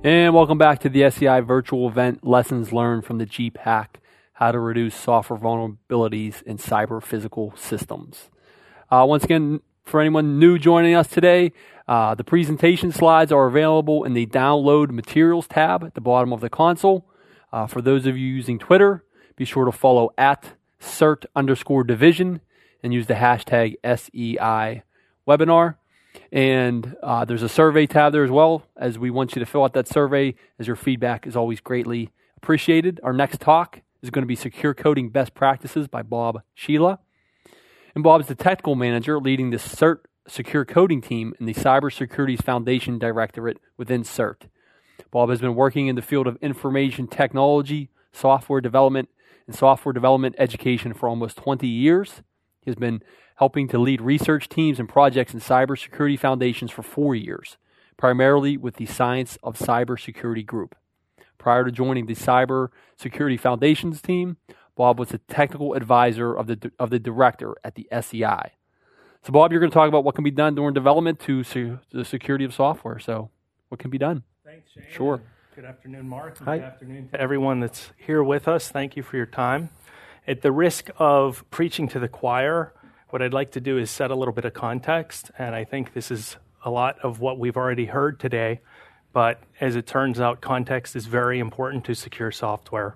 And welcome back to the SEI virtual event, Lessons Learned from the GPAC, How to Reduce Software Vulnerabilities in Cyber Physical Systems. Once again, for anyone new joining us today, the presentation slides are available in the Download Materials tab at the bottom of the console. For those of you using Twitter, be sure to follow at CERT_division and use the hashtag SEI webinar. And there's a survey tab there as well, as we want you to fill out that survey, as your feedback is always greatly appreciated. Our next talk is going to be Secure Coding Best Practices by Bob Sheila. And Bob is the technical manager leading the CERT Secure Coding team in the Cybersecurity Foundation Directorate within CERT. Bob has been working in the field of information technology, software development, and software development education for almost 20 years. He has been helping to lead research teams and projects in cybersecurity foundations for 4 years, primarily with the Science of Cybersecurity group. Prior to joining the Cybersecurity Foundations team, Bob was a technical advisor of the director at the SEI. So, Bob, you're going to talk about what can be done during development to the security of software. So, what can be done? Thanks, Shane. Sure. Good afternoon, Mark. Hi. Good afternoon to everyone that's here with us. Thank you for your time. At the risk of preaching to the choir, what I'd like to do is set a little bit of context, and I think this is a lot of what we've already heard today, but as it turns out, context is very important to secure software.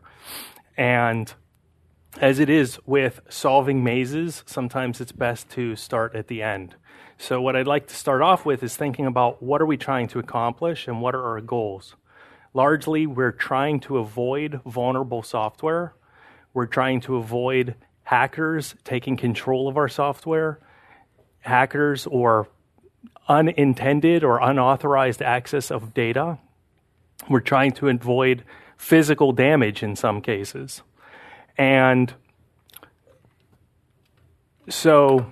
And as it is with solving mazes, sometimes it's best to start at the end. So what I'd like to start off with is thinking about what are we trying to accomplish and what are our goals. Largely, we're trying to avoid vulnerable software. We're trying to avoid hackers taking control of our software, hackers or unintended or unauthorized access of data. We're trying to avoid physical damage in some cases. And so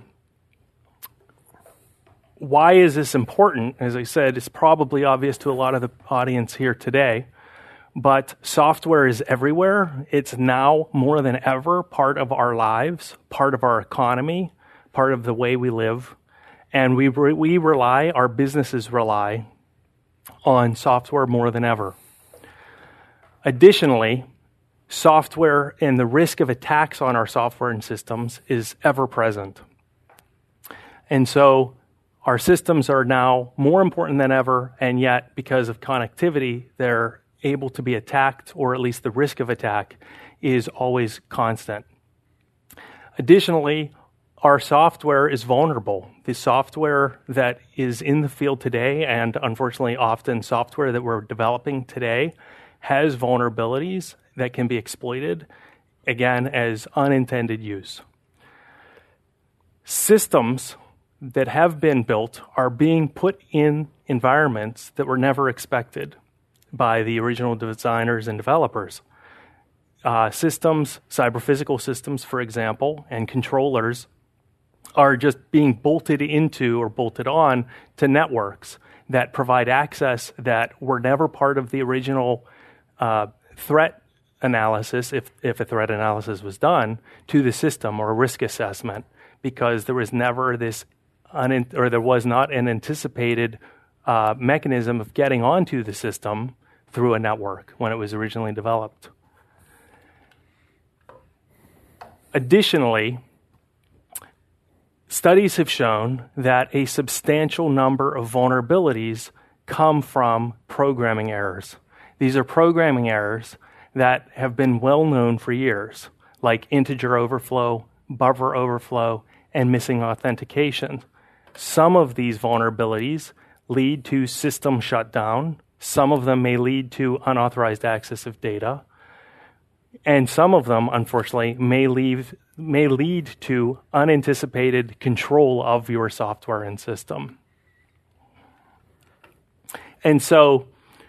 why is this important? As I said, it's probably obvious to a lot of the audience here today. But software is everywhere. It's now more than ever part of our lives, part of our economy, part of the way we live. And we rely, our businesses rely on software more than ever. Additionally, software and the risk of attacks on our software and systems is ever present. And so our systems are now more important than ever, and yet because of connectivity, they're able to be attacked, or at least the risk of attack is always constant. Additionally, our software is vulnerable. The software that is in the field today, and unfortunately often software that we're developing today, has vulnerabilities that can be exploited, again, as unintended use. Systems that have been built are being put in environments that were never expected by the original designers and developers. Systems, cyber-physical systems, for example, and controllers are just being bolted into or bolted on to networks that provide access that were never part of the original threat analysis, if a threat analysis was done, to the system or risk assessment, because there was never this, there was not an anticipated mechanism of getting onto the system through a network when it was originally developed. Additionally, studies have shown that a substantial number of vulnerabilities come from programming errors. These are programming errors that have been well known for years, like integer overflow, buffer overflow, and missing authentication. Some of these vulnerabilities lead to system shutdown. Some of them may lead to unauthorized access of data. And some of them, unfortunately, may lead to unanticipated control of your software and system. And so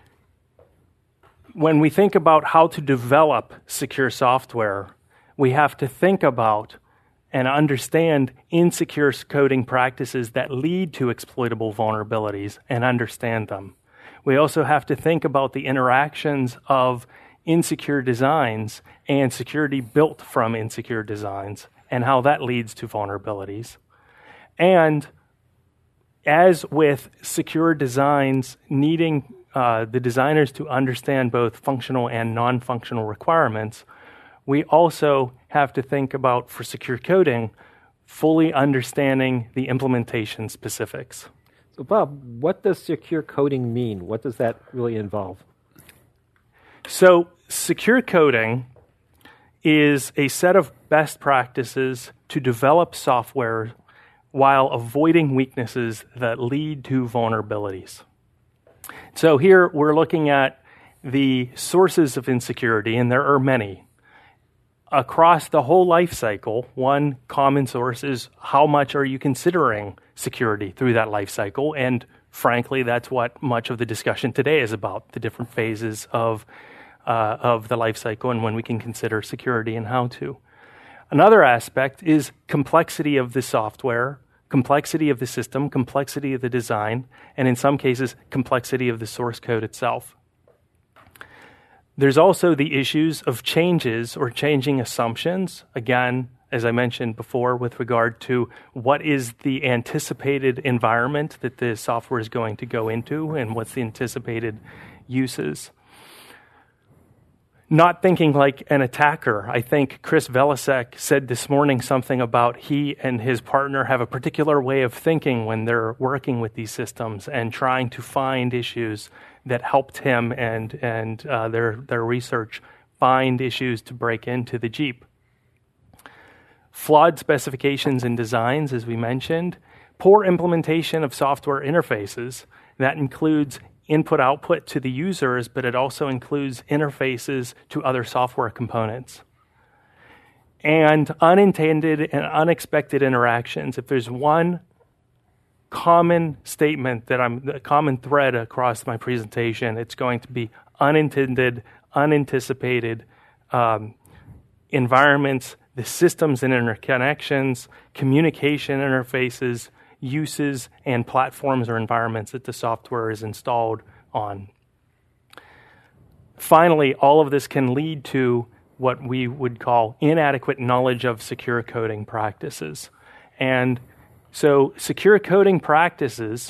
when we think about how to develop secure software, we have to think about and understand insecure coding practices that lead to exploitable vulnerabilities and understand them. We also have to think about the interactions of insecure designs and security built from insecure designs and how that leads to vulnerabilities. And as with secure designs needing the designers to understand both functional and non-functional requirements, we also have to think about, for secure coding, fully understanding the implementation specifics. So Bob, what does secure coding mean? What does that really involve? So secure coding is a set of best practices to develop software while avoiding weaknesses that lead to vulnerabilities. So here we're looking at the sources of insecurity, and there are many. Across the whole life cycle, one common source is how much are you considering security through that life cycle? And frankly, that's what much of the discussion today is about, the different phases of the life cycle and when we can consider security and how to. Another aspect is complexity of the software, complexity of the system, complexity of the design, and in some cases, complexity of the source code itself. There's also the issues of changes or changing assumptions. Again, as I mentioned before, with regard to what is the anticipated environment that the software is going to go into and what's the anticipated uses. Not thinking like an attacker. I think Chris Velasek said this morning something about he and his partner have a particular way of thinking when they're working with these systems and trying to find issues that helped him and their research find issues to break into the Jeep. Flawed specifications and designs, as we mentioned. Poor implementation of software interfaces. That includes input-output to the users, but it also includes interfaces to other software components. And unintended and unexpected interactions. If there's one common statement a common thread across my presentation, it's going to be unintended, unanticipated environments, the systems and interconnections, communication interfaces, uses, and platforms or environments that the software is installed on. Finally, all of this can lead to what we would call inadequate knowledge of secure coding practices. And so secure coding practices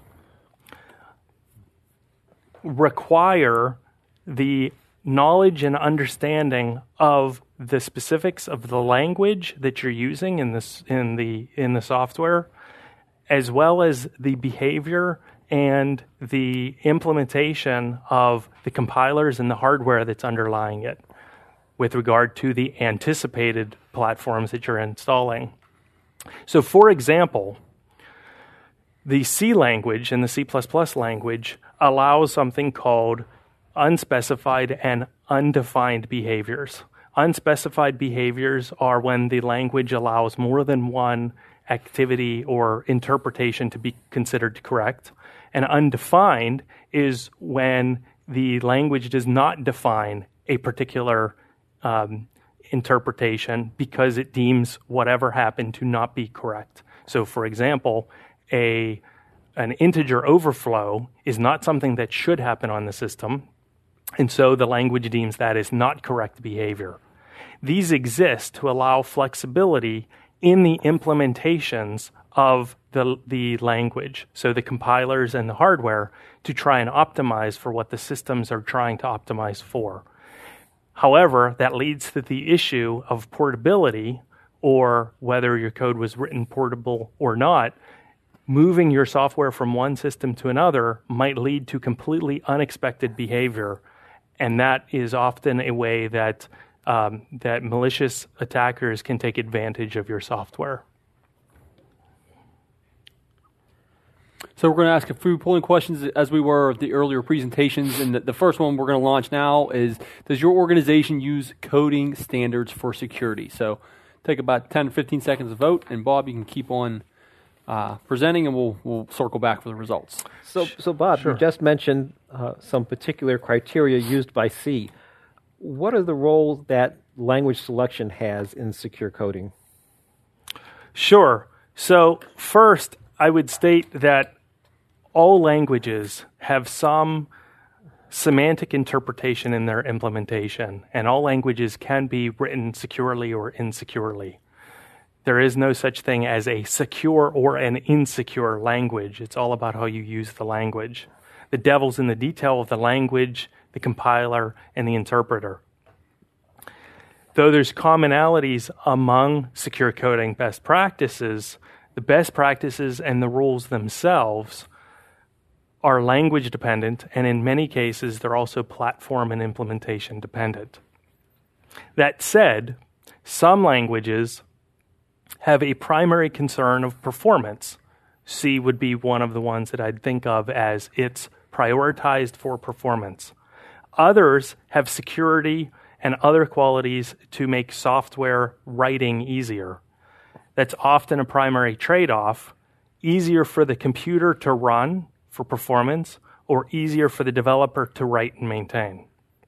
require the knowledge and understanding of the specifics of the language that you're using in the software, as well as the behavior and the implementation of the compilers and the hardware that's underlying it with regard to the anticipated platforms that you're installing. So, for example, the C language and the C++ language allows something called unspecified and undefined behaviors. Unspecified behaviors are when the language allows more than one activity or interpretation to be considered correct. And undefined is when the language does not define a particular interpretation because it deems whatever happened to not be correct. So, for example, an integer overflow is not something that should happen on the system, and so the language deems that as not correct behavior. These exist to allow flexibility in the implementations of the language, so the compilers and the hardware, to try and optimize for what the systems are trying to optimize for. However, that leads to the issue of portability, or whether your code was written portable or not. Moving your software from one system to another might lead to completely unexpected behavior, and that is often a way that malicious attackers can take advantage of your software. So we're going to ask a few polling questions as we were at the earlier presentations. And the first one we're going to launch now is, does your organization use coding standards for security? So take about 10 to 15 seconds to vote. And Bob, you can keep on presenting, and we'll circle back for the results. So Bob, sure. You just mentioned some particular criteria used by C. What are the roles that language selection has in secure coding? Sure. So first, I would state that all languages have some semantic interpretation in their implementation, and all languages can be written securely or insecurely. There is no such thing as a secure or an insecure language. It's all about how you use the language. The devil's in the detail of the language, the compiler, and the interpreter. Though there's commonalities among secure coding best practices, the best practices and the rules themselves are language dependent, and in many cases, they're also platform and implementation dependent. That said, some languages have a primary concern of performance. C would be one of the ones that I'd think of as it's prioritized for performance. Others have security and other qualities to make software writing easier. That's often a primary trade-off, easier for the computer to run for performance or easier for the developer to write and maintain.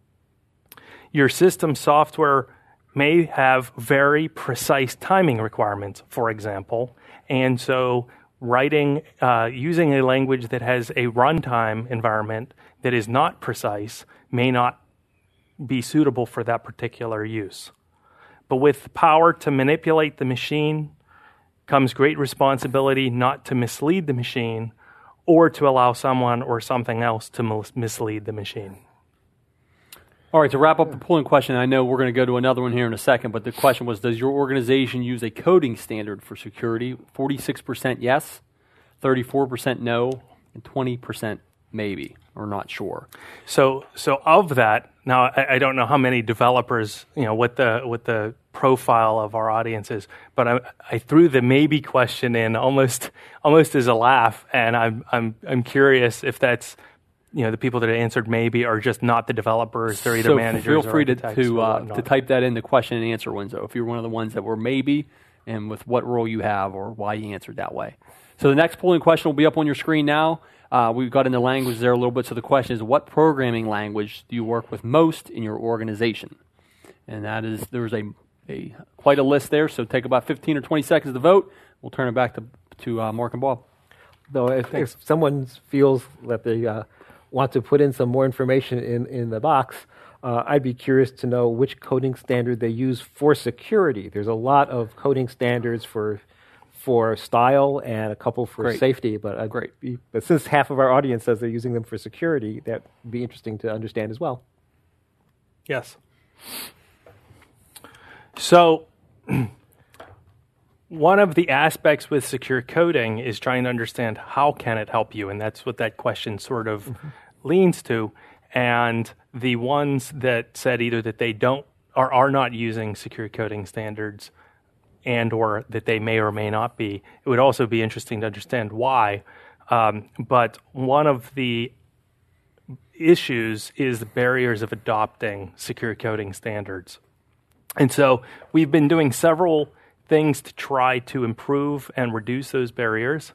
Your system software may have very precise timing requirements, for example, and so writing, using a language that has a runtime environment that is not precise may not be suitable for that particular use. But with the power to manipulate the machine comes great responsibility not to mislead the machine or to allow someone or something else to mislead the machine. All right, to wrap up the polling question, I know we're going to go to another one here in a second, but the question was, does your organization use a coding standard for security? 46% yes, 34% no, and 20% maybe, or not sure. So of that, now I don't know how many developers, what the profile of our audience is, but I threw the maybe question in almost as a laugh, and I'm curious if that's the people that answered maybe are just not the developers; they're either managers or architects. So feel free to type that in the question and answer window if you're one of the ones that were maybe, and with what role you have or why you answered that way. So the next polling question will be up on your screen now. We've got into language there a little bit. So the question is, what programming language do you work with most in your organization? And that is, there's a quite a list there. So take about 15 or 20 seconds to vote. We'll turn it back to Mark and Bob. Though if someone feels that they want to put in some more information in the box, I'd be curious to know which coding standard they use for security. There's a lot of coding standards for style and a couple for safety, but but since half of our audience says they're using them for security, that would be interesting to understand as well. Yes. So one of the aspects with secure coding is trying to understand how can it help you, and that's what that question sort of leans to. And the ones that said either that they don't or are not using secure coding standards and or that they may or may not be, it would also be interesting to understand why. But one of the issues is the barriers of adopting secure coding standards. And so we've been doing several things to try to improve and reduce those barriers.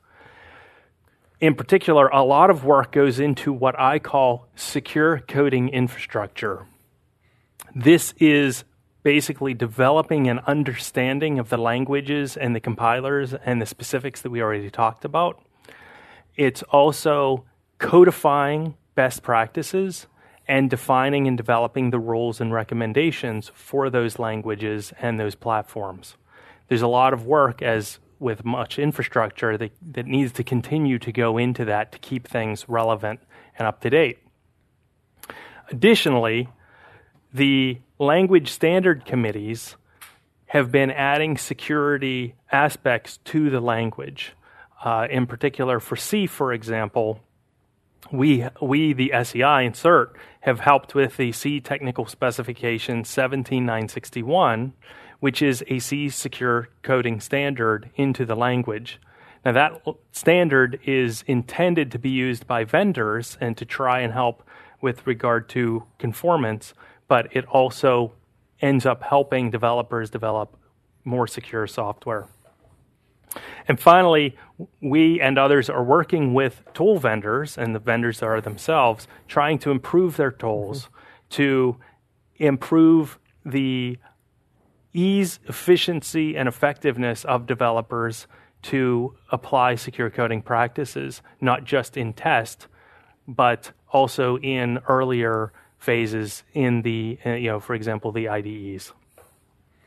In particular, a lot of work goes into what I call secure coding infrastructure. This is basically developing an understanding of the languages and the compilers and the specifics that we already talked about. It's also codifying best practices and defining and developing the rules and recommendations for those languages and those platforms. There's a lot of work, as with much infrastructure, that needs to continue to go into that to keep things relevant and up to date. Additionally, the language standard committees have been adding security aspects to the language. In particular, for C, for example, we the SEI and CERT, have helped with the C Technical Specification 17961, which is a C secure coding standard into the language. Now that standard is intended to be used by vendors and to try and help with regard to conformance, but it also ends up helping developers develop more secure software. And finally, we and others are working with tool vendors, and the vendors are themselves, trying to improve their tools to improve the ease, efficiency, and effectiveness of developers to apply secure coding practices, not just in test, but also in earlier phases in the, for example, the IDEs.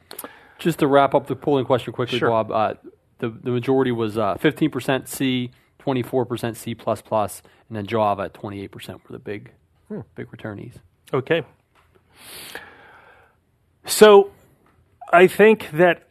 Just to wrap up the polling question quickly, Sure. Bob, the majority was 15% C, 24% C++, and then Java at 28% were the big returnees. Okay. So I think that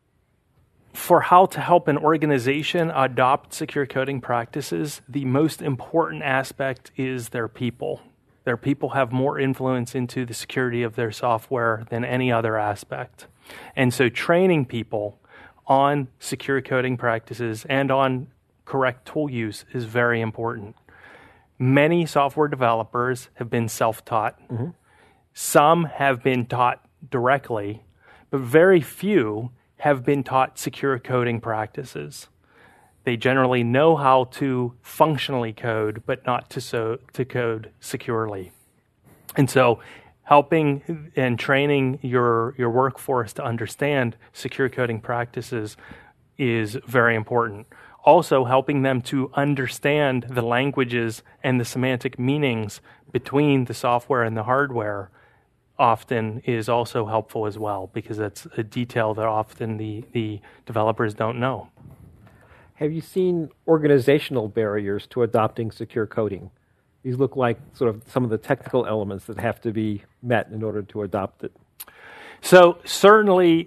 for how to help an organization adopt secure coding practices, the most important aspect is their people. Their people have more influence into the security of their software than any other aspect. And so training people on secure coding practices and on correct tool use is very important. Many software developers have been self-taught. Mm-hmm. Some have been taught directly, but very few have been taught secure coding practices. They generally know how to functionally code, but not to code securely. And so helping and training your workforce to understand secure coding practices is very important. Also, helping them to understand the languages and the semantic meanings between the software and the hardware often is also helpful as well, because that's a detail that often the developers don't know. Have you seen organizational barriers to adopting secure coding? These look like sort of some of the technical elements that have to be met in order to adopt it. So certainly,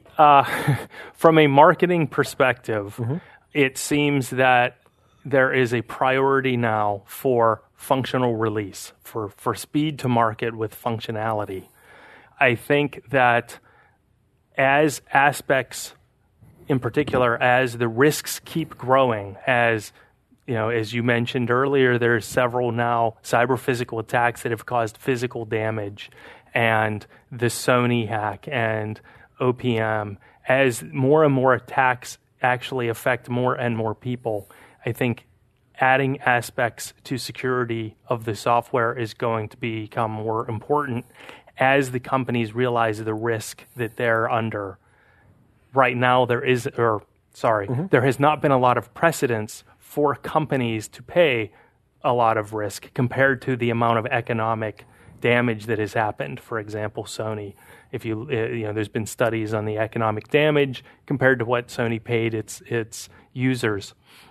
from a marketing perspective, it seems that there is a priority now for functional release, for speed to market with functionality. I think that as aspects, in particular, as the risks keep growing, as you mentioned earlier, there's several now cyber-physical attacks that have caused physical damage, and the Sony hack and OPM, as more and more attacks actually affect more and more people, I think adding aspects to security of the software is going to become more important as the companies realize the risk that they're under. Right now, there has not been a lot of precedence for companies to pay a lot of risk compared to the amount of economic damage that has happened. For example, Sony. There's been studies on the economic damage compared to what Sony paid its users.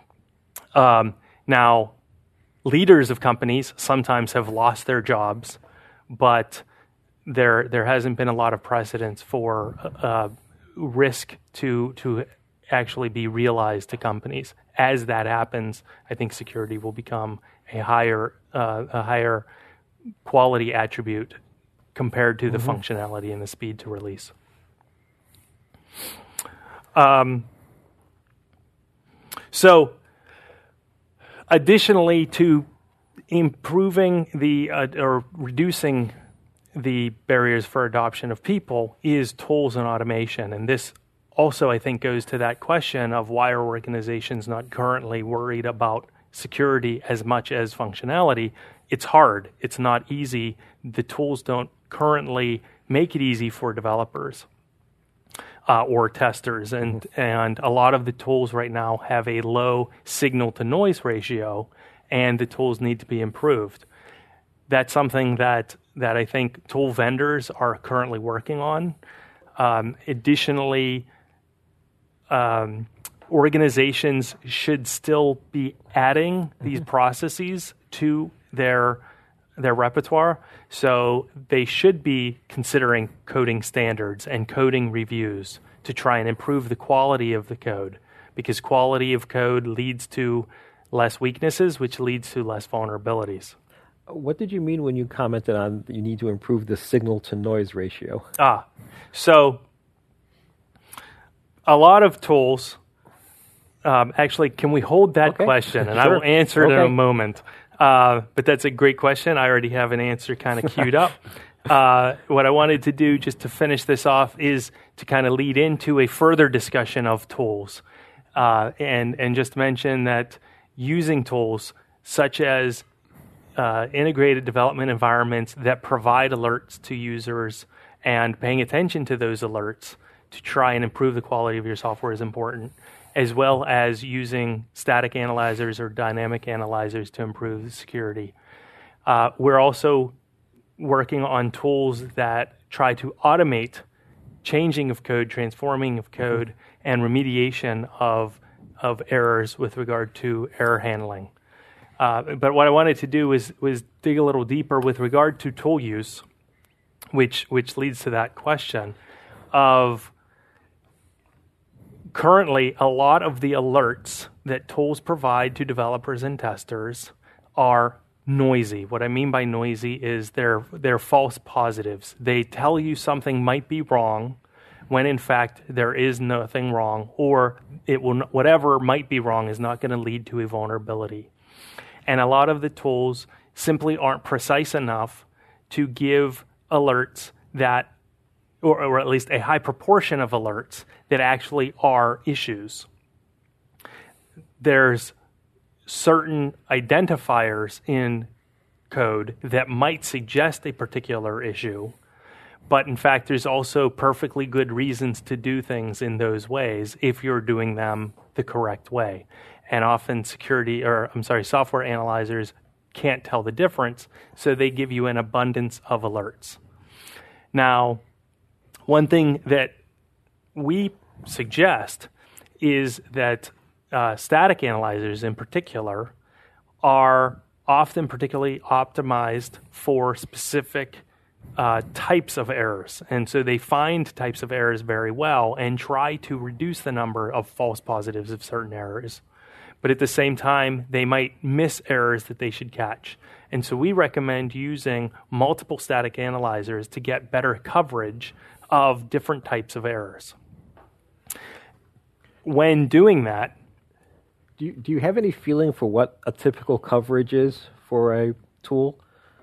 Now, leaders of companies sometimes have lost their jobs, but there hasn't been a lot of precedence for risk to actually be realized to companies. As that happens, I think security will become a higher quality attribute compared to the functionality and the speed to release. So, additionally to improving or reducing the barriers for adoption of people is tools and automation. And this also, I think, goes to that question of why are organizations not currently worried about security as much as functionality. It's hard. It's not easy. The tools don't currently make it easy for developers or testers. And a lot of the tools right now have a low signal-to-noise ratio, and the tools need to be improved. That's something that I think tool vendors are currently working on. Additionally, organizations should still be adding these processes to their repertoire. So they should be considering coding standards and coding reviews to try and improve the quality of the code, because quality of code leads to less weaknesses, which leads to less vulnerabilities. What did you mean when you commented on you need to improve the signal-to-noise ratio? So a lot of tools, actually, can we hold that question? And sure. I will answer it in a moment. But that's a great question. I already have an answer kind of queued up. What I wanted to do just to finish this off is to kind of lead into a further discussion of tools and just mention that using tools such as integrated development environments that provide alerts to users and paying attention to those alerts to try and improve the quality of your software is important, as well as using static analyzers or dynamic analyzers to improve the security. We're also working on tools that try to automate changing of code, transforming of code, and remediation of of errors with regard to error handling. But what I wanted to do was dig a little deeper with regard to tool use, which leads to that question of currently a lot of the alerts that tools provide to developers and testers are noisy. What I mean by noisy is they're false positives. They tell you something might be wrong when in fact there is nothing wrong, or whatever might be wrong is not going to lead to a vulnerability. And a lot of the tools simply aren't precise enough to give alerts that, or at least a high proportion of alerts that actually are issues. There's certain identifiers in code that might suggest a particular issue, but in fact there's also perfectly good reasons to do things in those ways if you're doing them the correct way. And often software analyzers can't tell the difference, so they give you an abundance of alerts. Now, one thing that we suggest is that static analyzers in particular are often particularly optimized for specific types of errors. And so they find types of errors very well and try to reduce the number of false positives of certain errors. But at the same time, they might miss errors that they should catch. And so we recommend using multiple static analyzers to get better coverage of different types of errors. When doing that, do you have any feeling for what a typical coverage is for a tool?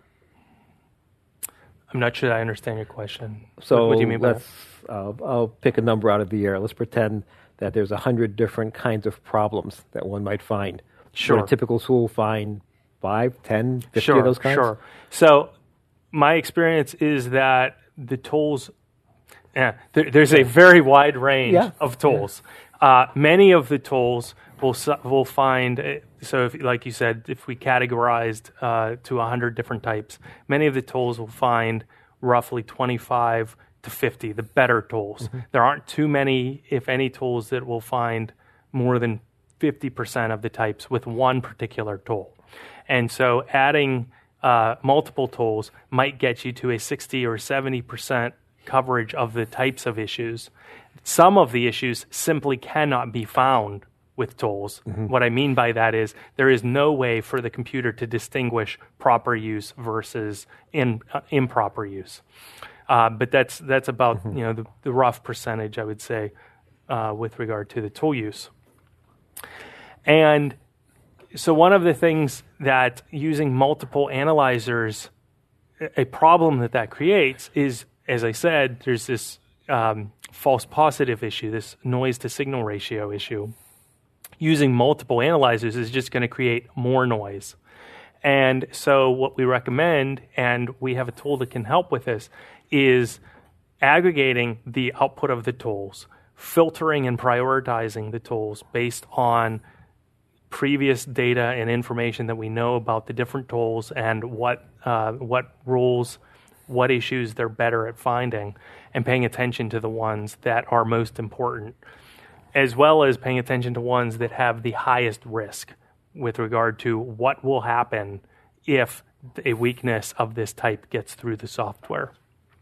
I'm not sure I understand your question. So what do you mean by that? I'll pick a number out of the air. Let's pretend that there's 100 different kinds of problems that one might find. Sure. Would a typical tool find 5, 10, 50 of those kinds? Sure. So my experience is that the tools, there's a very wide range of tools. Many of the tools will find, so if, like you said, if we categorized to 100 different types, many of the tools will find roughly 25 to 50, the better tools. Mm-hmm. There aren't too many, if any, tools that will find more than 50% of the types with one particular tool. And so adding multiple tools might get you to a 60 or 70% coverage of the types of issues. Some of the issues simply cannot be found with tools. Mm-hmm. What I mean by that is there is no way for the computer to distinguish proper use versus improper use. But that's about the rough percentage, I would say, with regard to the tool use. And so one of the things that using multiple analyzers, a problem that creates is, as I said, there's this false positive issue, this noise to signal ratio issue. Using multiple analyzers is just going to create more noise. And so what we recommend, and we have a tool that can help with this, is aggregating the output of the tools, filtering and prioritizing the tools based on previous data and information that we know about the different tools and what rules, what issues they're better at finding, and paying attention to the ones that are most important, as well as paying attention to ones that have the highest risk with regard to what will happen if a weakness of this type gets through the software.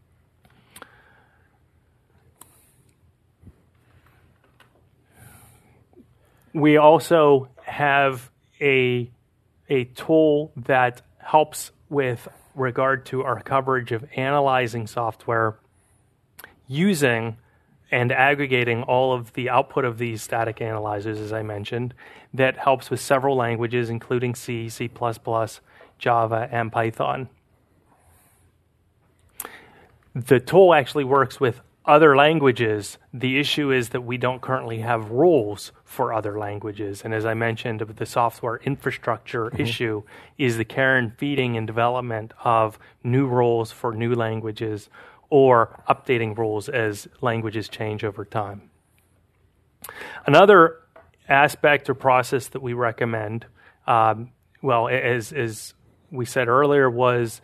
We also have a tool that helps with regard to our coverage of analyzing software using and aggregating all of the output of these static analyzers, as I mentioned, that helps with several languages, including C, C++, Java, and Python. The tool actually works with other languages. The issue is that we don't currently have rules for other languages. And as I mentioned, the software infrastructure issue is the care and feeding and development of new rules for new languages or updating rules as languages change over time. Another aspect or process that we recommend, as we said earlier, was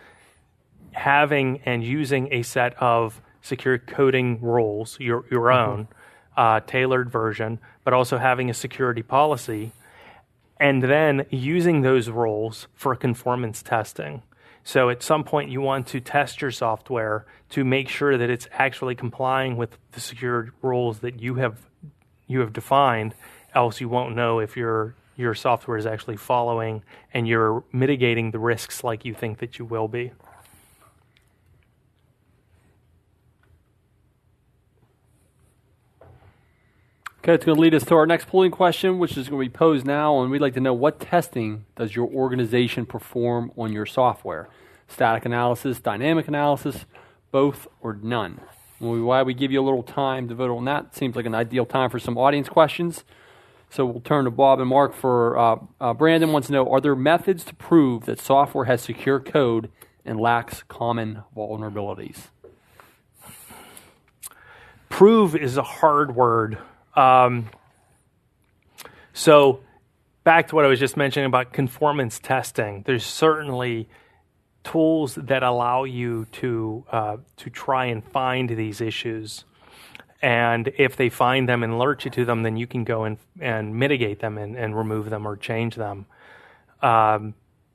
having and using a set of secure coding rules, your own, tailored version, but also having a security policy, and then using those rules for conformance testing. So at some point you want to test your software to make sure that it's actually complying with the secure rules that you have defined, else you won't know if your software is actually following and you're mitigating the risks like you think that you will be. Okay, it's going to lead us to our next polling question, which is going to be posed now, and we'd like to know, what testing does your organization perform on your software? Static analysis, dynamic analysis, both or none? Why we give you a little time to vote on that. Seems like an ideal time for some audience questions. So we'll turn to Bob and Mark for Brandon wants to know, are there methods to prove that software has secure code and lacks common vulnerabilities? Prove is a hard word. So back to what I was just mentioning about conformance testing, there's certainly tools that allow you to try and find these issues. And if they find them and alert you to them, then you can go and mitigate them and remove them or change them. I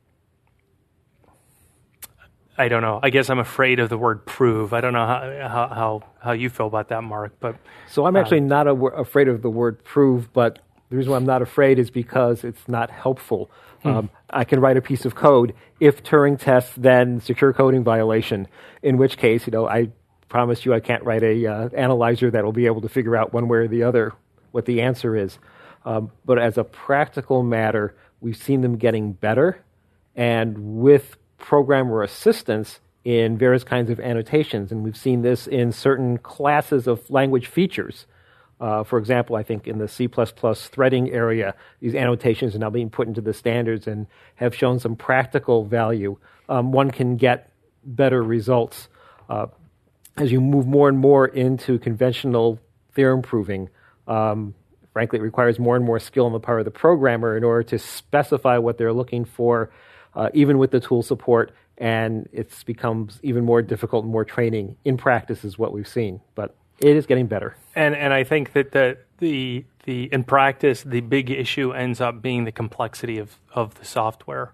don't know. I guess I'm afraid of the word prove. I don't know how you feel about that, Mark. But so I'm actually not afraid of the word prove, but the reason why I'm not afraid is because it's not helpful. I can write a piece of code. If Turing tests, then secure coding violation, in which case, I promise you I can't write a analyzer that will be able to figure out one way or the other what the answer is. But as a practical matter, we've seen them getting better, and with programmer assistance in various kinds of annotations, and we've seen this in certain classes of language features. For example, I think in the C++ threading area, these annotations are now being put into the standards and have shown some practical value. One can get better results. As you move more and more into conventional theorem proving, frankly, it requires more and more skill on the part of the programmer in order to specify what they're looking for, even with the tool support, and it becomes even more difficult and more training in practice is what we've seen. But it is getting better. And I think that the in practice, the big issue ends up being the complexity of the software.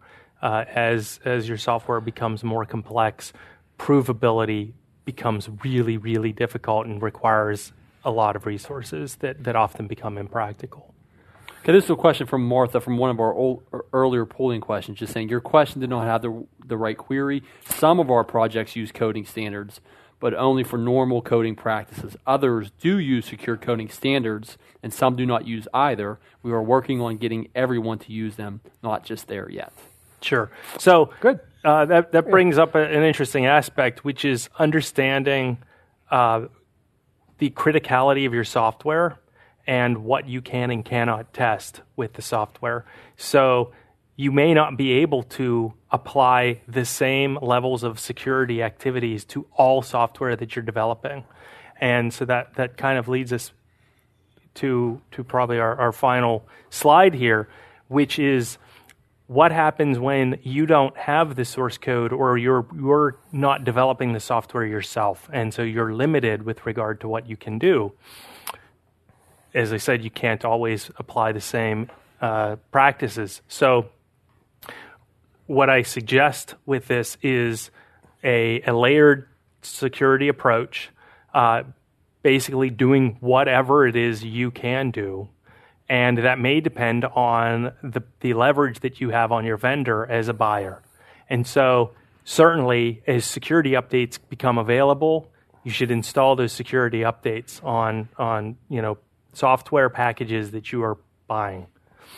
As your software becomes more complex, provability becomes really, really difficult and requires a lot of resources that often become impractical. Okay, this is a question from Martha from one of our earlier polling questions, just saying, your question did not have the right query. Some of our projects use coding standards, but only for normal coding practices. Others do use secure coding standards, and some do not use either. We are working on getting everyone to use them, not just there yet. Sure. So good. That brings up an interesting aspect, which is understanding the criticality of your software and what you can and cannot test with the software. So you may not be able to apply the same levels of security activities to all software that you're developing. And so that kind of leads us to probably our final slide here, which is what happens when you don't have the source code or you're not developing the software yourself, and so you're limited with regard to what you can do. As I said, you can't always apply the same practices. So what I suggest with this is a layered security approach, basically doing whatever it is you can do. And that may depend on the leverage that you have on your vendor as a buyer. And so certainly as security updates become available, you should install those security updates on software packages that you are buying.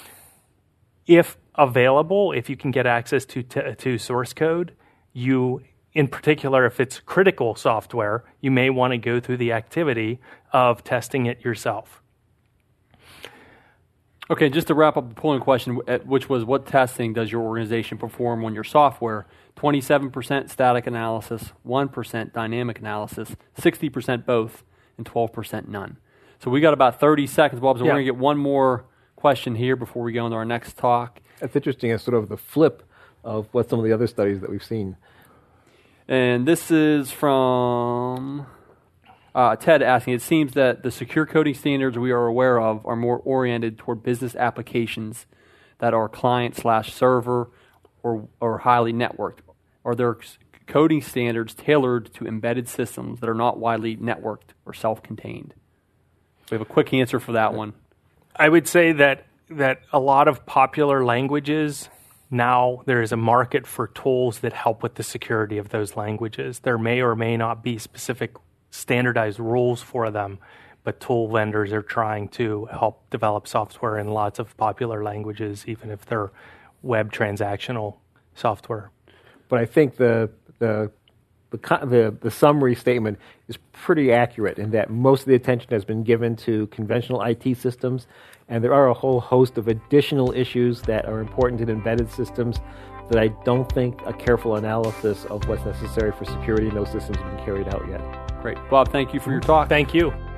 If available, if you can get access to source code, you, in particular, if it's critical software, you may want to go through the activity of testing it yourself. Okay, just to wrap up the polling question, which was, what testing does your organization perform on your software? 27% static analysis, 1% dynamic analysis, 60% both, and 12% none. So we got about 30 seconds, Bob, so we're going to get one more question here before we go into our next talk. That's interesting. It's sort of the flip of what some of the other studies that we've seen. And this is from Ted asking, it seems that the secure coding standards we are aware of are more oriented toward business applications that are client/server or highly networked. Are there coding standards tailored to embedded systems that are not widely networked or self-contained? We have a quick answer for that one. I would say that a lot of popular languages, now there is a market for tools that help with the security of those languages. There may or may not be specific standardized rules for them, but tool vendors are trying to help develop software in lots of popular languages, even if they're web transactional software. But I think the summary statement is pretty accurate in that most of the attention has been given to conventional IT systems, and there are a whole host of additional issues that are important in embedded systems that I don't think a careful analysis of what's necessary for security in those systems has been carried out yet. Great. Bob, thank you for your talk. Thank you.